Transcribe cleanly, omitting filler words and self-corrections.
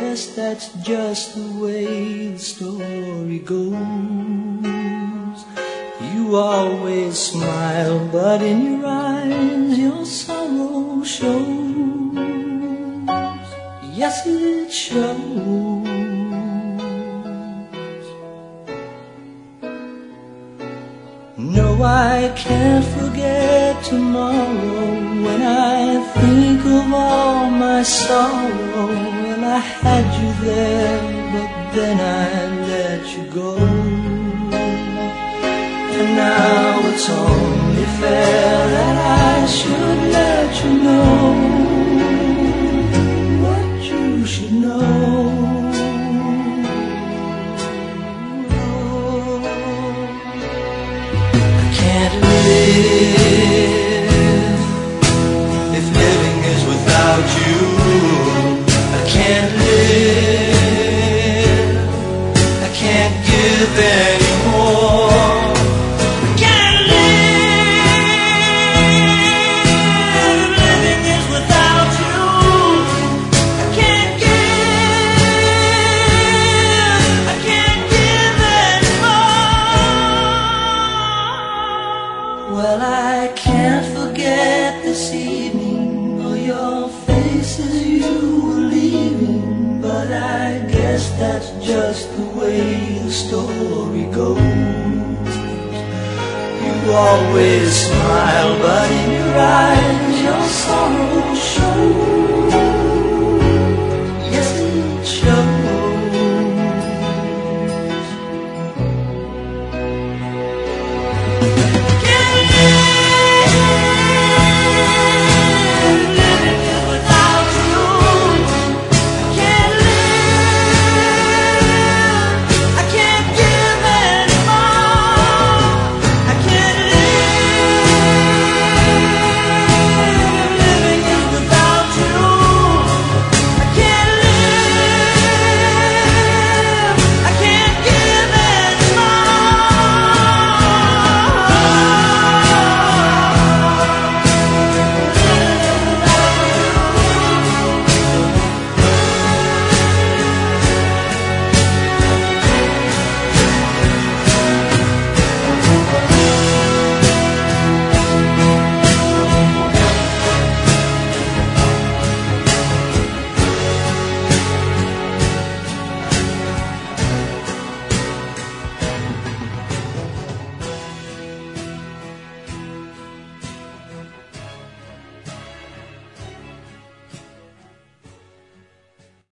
guess that's just the way the story goes. You always smile, but in your eyes your sorrow shows. Yes, it shows. No, I can't forget tomorrow. When I think of all my sorrow, well, I had you there, but then I let you go. And now it's only fair that I should let you know what you should know. Can't live if living is without you. I can't live, I can't give anymore. I can't live if living is without you. I can't give anymore. Well, I can't forget this evening or your face as you were leaving, but I guess that's just the way the story goes. You always smile, but in your eyes your sorrow